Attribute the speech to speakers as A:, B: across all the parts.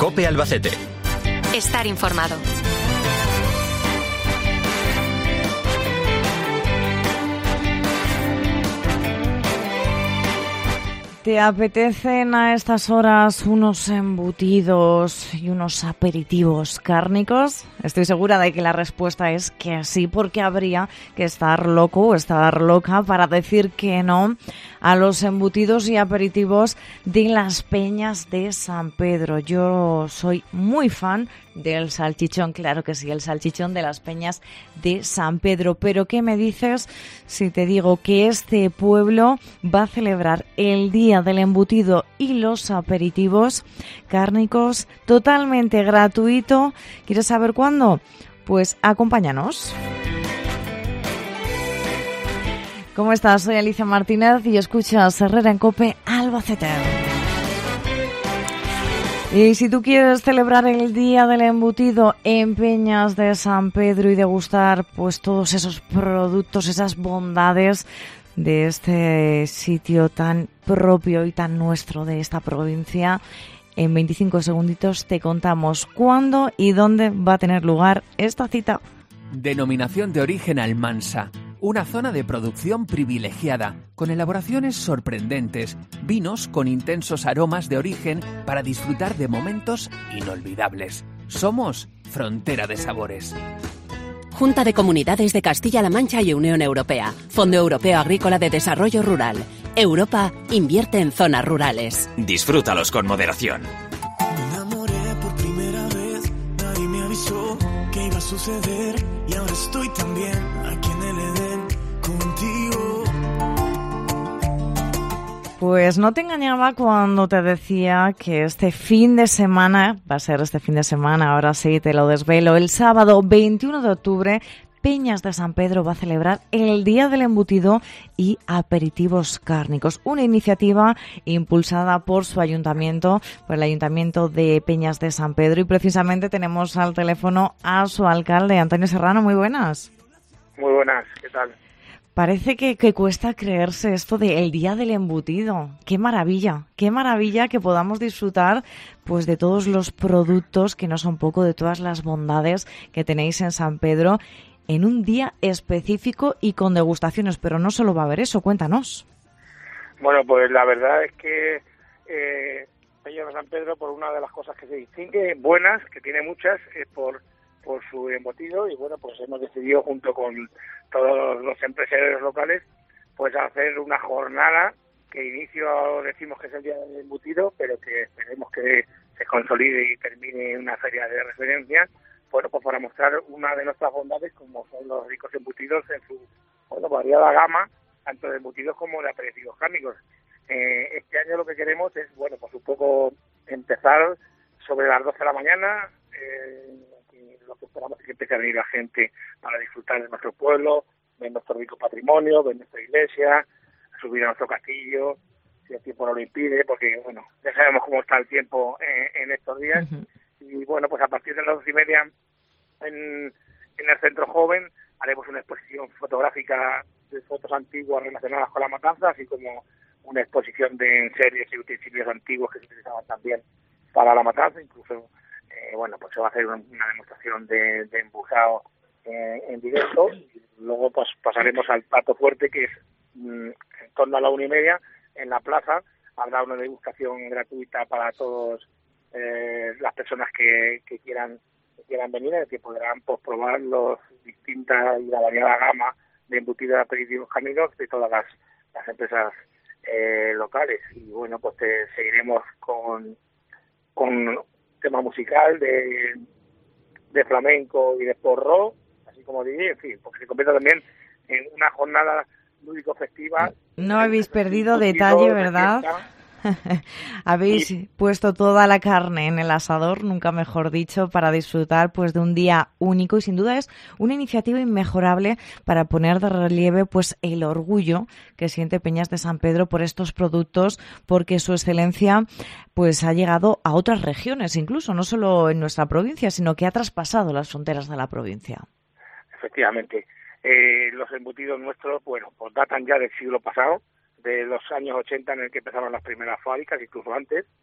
A: COPE Albacete.
B: Estar informado.
C: ¿Te apetecen a estas horas unos embutidos y unos aperitivos cárnicos? Estoy segura de que la respuesta es que sí, porque habría que estar loco o estar loca para decir que no a los embutidos y aperitivos de las Peñas de San Pedro. Yo soy muy fan del salchichón, claro que sí, el salchichón de las Peñas de San Pedro. Pero ¿qué me dices si te digo que este pueblo va a celebrar el Día del Embutido y los aperitivos cárnicos totalmente gratuito? ¿Quieres saber cuándo? Pues acompáñanos. ¿Cómo estás? Soy Alicia Martínez y escuchas Herrera en COPE Albacete. Y si tú quieres celebrar el Día del Embutido en Peñas de San Pedro y degustar pues todos esos productos, esas bondades de este sitio tan propio y tan nuestro de esta provincia, en 25 segunditos te contamos cuándo y dónde va a tener lugar esta cita.
D: Denominación de origen Almansa. Una zona de producción privilegiada, con elaboraciones sorprendentes, vinos con intensos aromas de origen para disfrutar de momentos inolvidables. Somos Frontera de Sabores.
E: Junta de Comunidades de Castilla-La Mancha y Unión Europea. Fondo Europeo Agrícola de Desarrollo Rural. Europa invierte en zonas rurales.
A: Disfrútalos con moderación.
F: Me enamoré por primera vez, nadie me avisó que iba a suceder y ahora estoy también aquí en el Edén contigo.
C: Pues no te engañaba cuando te decía que este fin de semana, va a ser este fin de semana, ahora sí te lo desvelo, el sábado 21 de octubre, Peñas de San Pedro va a celebrar el Día del Embutido y Aperitivos Cárnicos, una iniciativa impulsada por su ayuntamiento, por el Ayuntamiento de Peñas de San Pedro, y precisamente tenemos al teléfono a su alcalde, Antonio Serrano. Muy buenas.
G: Muy buenas, ¿qué tal?
C: Parece que cuesta creerse esto del Día del Embutido. Qué maravilla que podamos disfrutar pues de todos los productos, que no son poco, de todas las bondades que tenéis en San Pedro, en un día específico y con degustaciones. Pero no solo va a haber eso, cuéntanos.
G: Bueno, pues la verdad es que Peñas de San Pedro, por una de las cosas que se distingue, buenas, que tiene muchas, es por su embutido, y bueno, pues hemos decidido junto con todos los empresarios locales pues hacer una jornada que inicio decimos que es el Día del Embutido, pero que esperemos que se consolide y termine en una feria de referencia, bueno, pues para mostrar una de nuestras bondades, como son los ricos embutidos en su variada gama, tanto de embutidos como de aperitivos cárnicos. Este año lo que queremos es, bueno, pues un poco empezar sobre las 12 de la mañana, lo que esperamos es que empiece a venir la gente para disfrutar de nuestro pueblo, de nuestro rico patrimonio, de nuestra iglesia, subir a nuestro castillo, si el tiempo no lo impide, porque bueno, ya sabemos cómo está el tiempo en estos días. Uh-huh. Y bueno, pues a partir de las 12:30 en el Centro Joven haremos una exposición fotográfica de fotos antiguas relacionadas con la matanza, así como una exposición de enseres y utensilios antiguos que se utilizaban también para la matanza, incluso bueno, pues se va a hacer una demostración de embujado en directo, y luego pues pasaremos al plato fuerte, que es en torno a la 1:30 en la plaza. Habrá una degustación gratuita para todos las personas que quieran venir, en el que podrán pues probar los distintas y la variada gama de embutidos de aperitivos cárnicos de todas las empresas locales. Y bueno, pues seguiremos con tema musical de flamenco y de porro, así como dije, en fin, porque se convierte también en una jornada lúdico-festiva.
C: No habéis perdido detalle, ¿verdad? Habéis puesto toda la carne en el asador, nunca mejor dicho, para disfrutar pues de un día único, y sin duda es una iniciativa inmejorable para poner de relieve pues el orgullo que siente Peñas de San Pedro por estos productos, porque su excelencia pues ha llegado a otras regiones, incluso no solo en nuestra provincia, sino que ha traspasado las fronteras de la provincia.
G: Efectivamente, los embutidos nuestros, bueno, pues datan ya del siglo pasado, de los años 80 en el que empezaron las primeras fábricas, incluso antes,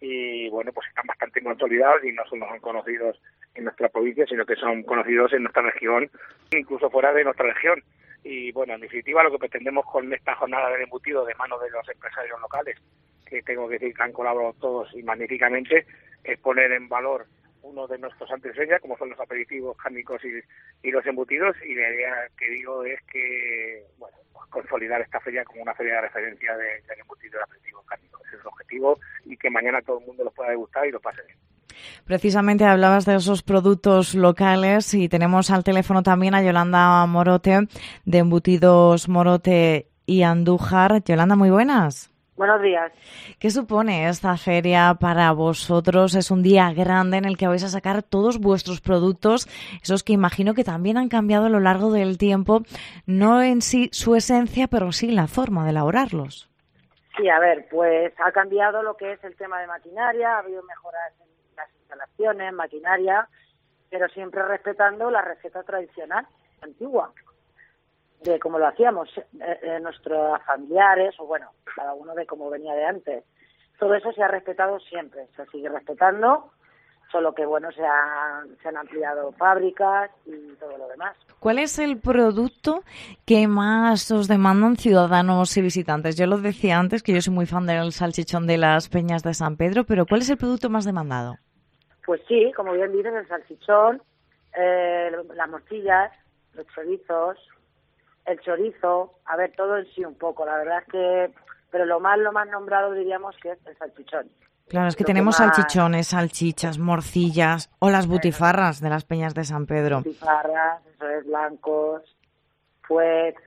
G: y bueno, pues están bastante consolidados y no solo son conocidos en nuestra provincia, sino que son conocidos en nuestra región, incluso fuera de nuestra región. Y bueno, en definitiva, lo que pretendemos con esta jornada del embutido de manos de los empresarios locales, que tengo que decir que han colaborado todos y magníficamente, es poner en valor uno de nuestros antecedentes, como son los aperitivos cárnicos y los embutidos, y la idea que digo es que, bueno, pues consolidar esta feria como una feria de referencia del embutido y aperitivo cárnico. Ese es el objetivo, y que mañana todo el mundo los pueda degustar y lo pase bien.
C: Precisamente hablabas de esos productos locales y tenemos al teléfono también a Yolanda Morote, de Embutidos Morote y Andújar. Yolanda, muy buenas.
H: Buenos días.
C: ¿Qué supone esta feria para vosotros? Es un día grande en el que vais a sacar todos vuestros productos, esos que imagino que también han cambiado a lo largo del tiempo, no en sí su esencia, pero sí la forma de elaborarlos.
H: Sí, a ver, pues ha cambiado lo que es el tema de maquinaria, ha habido mejoras en las instalaciones, maquinaria, pero siempre respetando la receta tradicional, antigua, de cómo lo hacíamos nuestros familiares, o bueno, cada uno de cómo venía de antes. Todo eso se ha respetado siempre, se sigue respetando, solo que bueno, se han ampliado fábricas y todo lo demás.
C: ¿Cuál es el producto que más os demandan ciudadanos y visitantes? Yo lo decía antes, que yo soy muy fan del salchichón de las Peñas de San Pedro, pero ¿cuál es el producto más demandado?
H: Pues sí, como bien dices, el salchichón, las morcillas, los chorizos, el chorizo, a ver, todo en sí un poco, la verdad es que, pero lo más nombrado diríamos que es el salchichón.
C: Claro, es que tenemos salchichones, salchichas, morcillas o las butifarras de las Peñas de San Pedro.
H: Butifarras, eso es, blancos, fuet,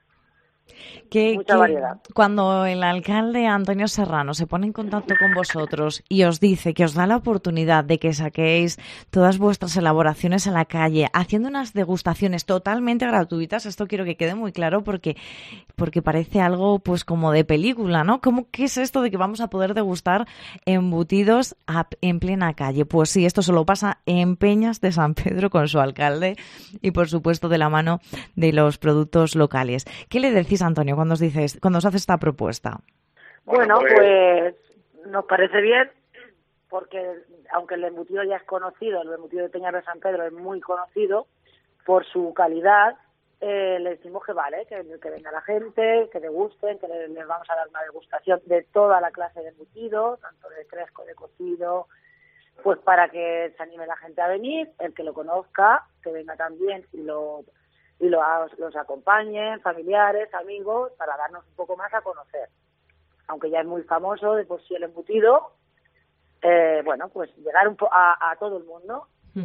C: mucha
H: variedad.
C: Cuando el alcalde Antonio Serrano se pone en contacto con vosotros y os dice que os da la oportunidad de que saquéis todas vuestras elaboraciones a la calle, haciendo unas degustaciones totalmente gratuitas, esto quiero que quede muy claro porque parece algo pues como de película, ¿no? ¿Qué es esto de que vamos a poder degustar embutidos en plena calle? Pues sí, esto solo pasa en Peñas de San Pedro con su alcalde y por supuesto de la mano de los productos locales. ¿Qué le decís, Antonio, cuando os hace esta propuesta?
H: Bueno, pues nos parece bien, porque aunque el embutido ya es conocido, el embutido de Peñas de San Pedro es muy conocido por su calidad, le decimos que vale, que venga la gente, que degusten, que les vamos a dar una degustación de toda la clase de embutido, tanto de fresco, de cocido, pues para que se anime la gente a venir, el que lo conozca, que venga también y los acompañen, familiares, amigos, para darnos un poco más a conocer. Aunque ya es muy famoso de por sí el embutido, bueno, pues llegar a todo el mundo.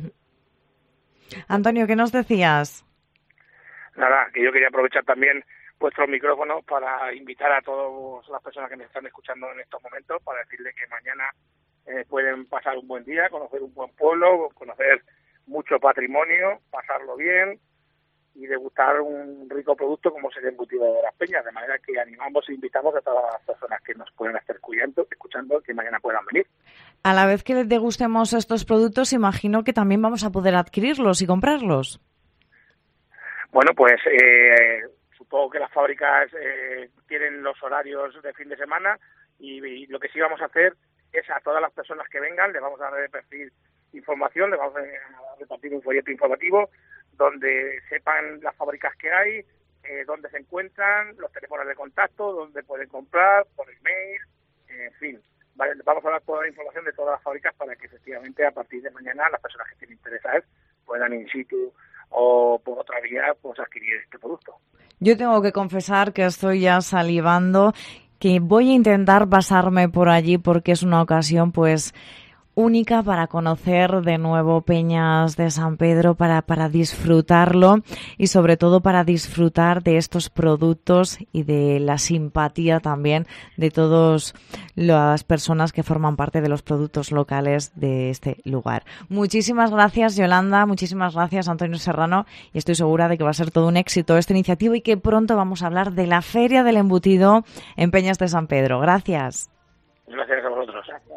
C: Antonio, ¿qué nos decías?
G: Nada, que yo quería aprovechar también vuestros micrófonos para invitar a todas las personas que me están escuchando en estos momentos para decirles que mañana pueden pasar un buen día, conocer un buen pueblo, conocer mucho patrimonio, pasarlo bien y degustar un rico producto como es el embutido de las Peñas, de manera que animamos e invitamos a todas las personas que nos puedan estar escuchando que mañana puedan venir.
C: A la vez que degustemos estos productos, imagino que también vamos a poder adquirirlos y comprarlos.
G: Bueno, pues supongo que las fábricas tienen los horarios de fin de semana y lo que sí vamos a hacer es a todas las personas que vengan, les vamos a repartir información, les vamos a repartir un folleto informativo donde sepan las fábricas que hay, dónde se encuentran, los teléfonos de contacto, dónde pueden comprar, por email, en fin. Vale, vamos a dar toda la información de todas las fábricas para que efectivamente a partir de mañana las personas que estén interesadas puedan in situ o por otra vía pues adquirir este producto.
C: Yo tengo que confesar que estoy ya salivando, que voy a intentar pasarme por allí porque es una ocasión pues única para conocer de nuevo Peñas de San Pedro, para disfrutarlo y sobre todo para disfrutar de estos productos y de la simpatía también de todas las personas que forman parte de los productos locales de este lugar. Muchísimas gracias, Yolanda, muchísimas gracias, Antonio Serrano, y estoy segura de que va a ser todo un éxito esta iniciativa y que pronto vamos a hablar de la Feria del Embutido en Peñas de San Pedro. Gracias.
G: Gracias a vosotros.
H: Gracias.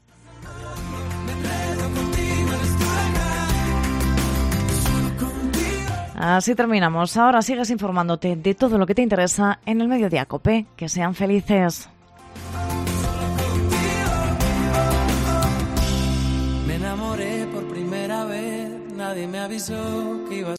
C: Así terminamos. Ahora sigues informándote de todo lo que te interesa en el Mediodía COPE. Que sean felices.
F: enamoré por primera vez, nadie me avisó que iba a